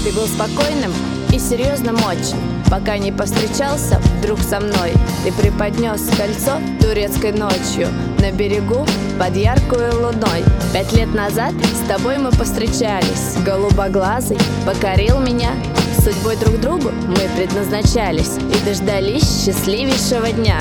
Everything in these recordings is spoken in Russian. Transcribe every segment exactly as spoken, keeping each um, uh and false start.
Ты был спокойным и серьезным очень, пока не повстречался вдруг со мной. Ты преподнес кольцо турецкой ночью на берегу под яркую луной. Пять лет назад с тобой мы повстречались. Голубоглазый покорил меня. Судьбой друг другу мы предназначались и дождались счастливейшего дня.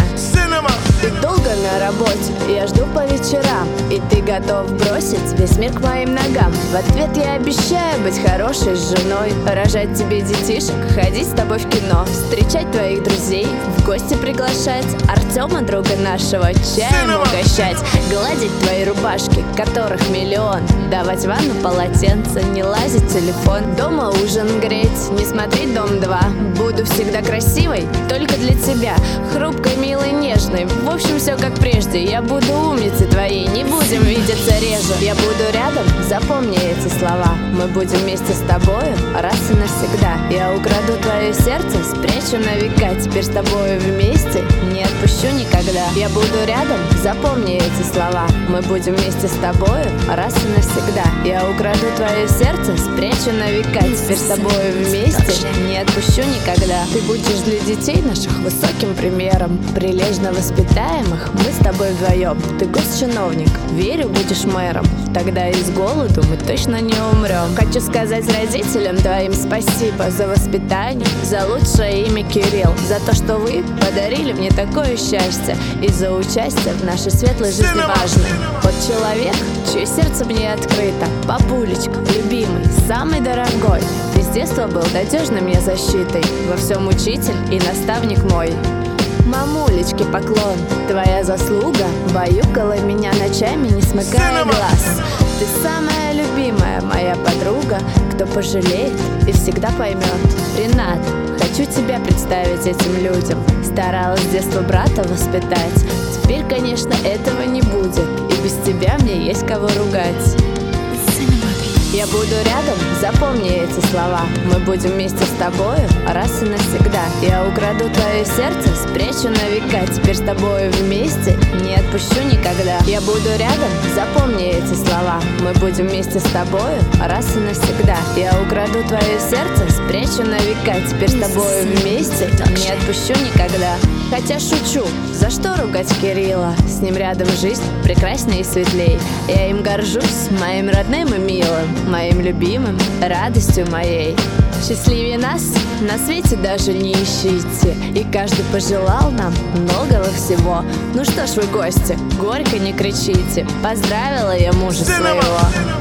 Ты долго на работе, я жду по вечерам, и ты готов бросить весь мир к моим ногам. В ответ я обещаю быть хорошей женой, рожать тебе детишек, ходить с тобой в кино, встречать твоих друзей, в гости приглашать, Артема, друга нашего, чаем угощать, гладить твои рубашки, которых миллион, давать ванну полотенце, не лазить в телефон, дома ужин греть, не смотреть «Дом два». Буду всегда красивой только для тебя, хрупкой, милой, нежной. В общем, все как прежде. Я буду умницей твоей, не будем видеться реже. Я буду рядом, запомни эти слова. Мы будем вместе с тобою раз и навсегда. Я украду твое сердце, спрячу на века. Теперь с тобою вместе не отпущу никогда. Я буду рядом, запомни эти слова. Мы будем вместе с тобою раз и навсегда. Я украду твое сердце, спрячу на века. Теперь с тобою вместе не отпущу никогда. Ты будешь для детей наших высоким примером, прилежно воспитаемых мы с тобой вдвоем. Ты госчиновник, верю, будешь мэром. Тогда из голоду мы точно не умрем. Хочу сказать родителям твоим спасибо за воспитание, за лучшее имя Кирилл, за то, что вы подарили мне такое счастье, и за участие в нашей светлой жизни важной. Вот человек, чье сердце мне открыто, папулечка, любимый, самый дорогой. Ты с детства был надежной мне защитой, во всем учитель и наставник мой. Мамулечке поклон, твоя заслуга баюкала меня ночами, не смыкая глаз. Ты самая любимая моя подруга, кто пожалеет и всегда поймет. Ренат, хочу тебя представить этим людям. Старалась с детства брата воспитать. Теперь, конечно, этого не будет, и без тебя мне есть кого ругать. Я буду рядом, запомни эти слова. Мы будем вместе с тобою раз и навсегда. Я украду твое сердце, спрячу на века. Теперь с тобою вместе не отпущу никогда. Я буду рядом, запомни эти слова. Мы будем вместе с тобою раз и навсегда. Я украду твое сердце, спрячу на века. Теперь с тобою вместе не отпущу никогда. Хотя шучу, за что ругать Кирилла? С ним рядом жизнь прекрасней и светлей. Я им горжусь, моим родным и милым, моим любимым, радостью моей. Счастливее нас на свете даже не ищите, и каждый пожелал нам многого всего. Ну что ж вы, гости, горько не кричите, поздравила я мужа своего.